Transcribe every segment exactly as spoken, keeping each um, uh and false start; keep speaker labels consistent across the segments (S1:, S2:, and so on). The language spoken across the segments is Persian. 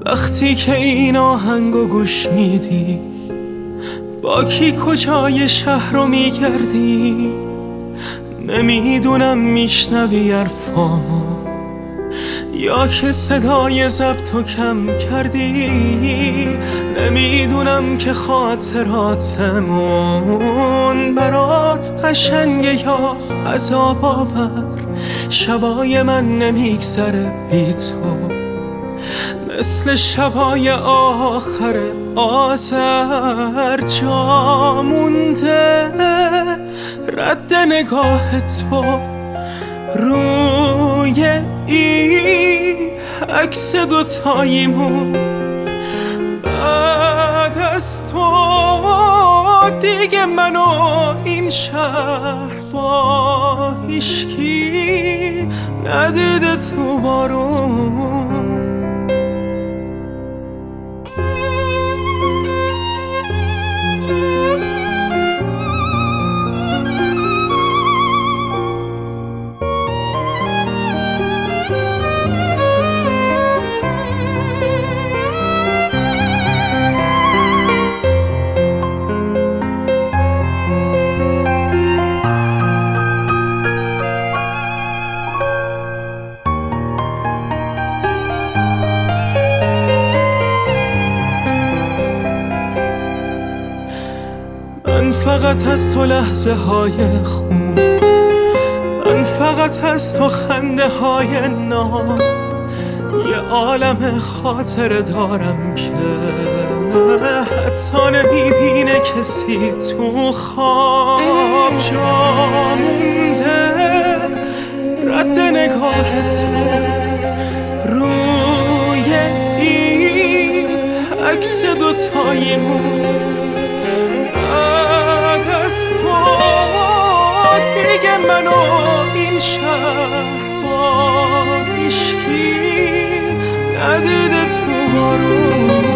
S1: وقتی که این آهنگو گوش میدی، با کی کجای شهر رو میگردی؟ نمیدونم میشنوی حرفامو یا که صدای ضبطو کم کردی. نمیدونم که خاطراتمون برات قشنگه یا عذاب آور. شبای من نمیگذره بی تو، مثل شبای آخر آذر. جا مونده رد نگاه تو روی این عکس دوتاییمون. بعد از تو دیگه منو این شهر با هیشکی ندیده تو بارون. من فقط از تو لحظه های خوب، من فقط از تو خنده های ناب. یه عالم خاطره دارم که حتی نمیبینه کسی تو خواب. جا مونده رد نگاه تو روی این عکس دوتاییمون. دیگه منو این شهر با هیشکی ندیده تو بارون.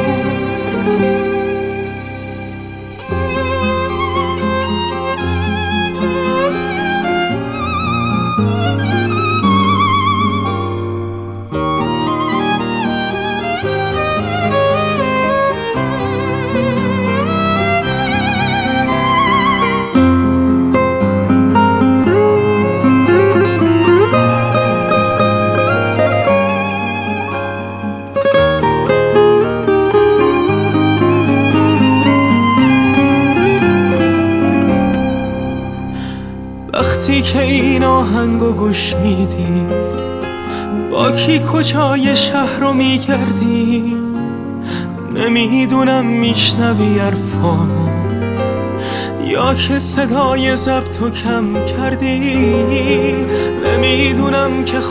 S1: وقتی که این آهنگو گوش میدی، با کی کجای شهر رو میگردی؟ نمیدونم میشنوی حرفامو یا که صدای ضبطو کم کردی. نمیدونم که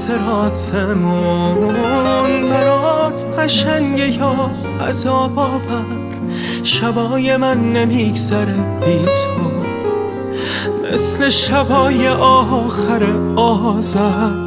S1: خاطراتمون برات قشنگه یا عذاب آور. شبای من نمیگذره بی تو، مثل شبای آخر آذر.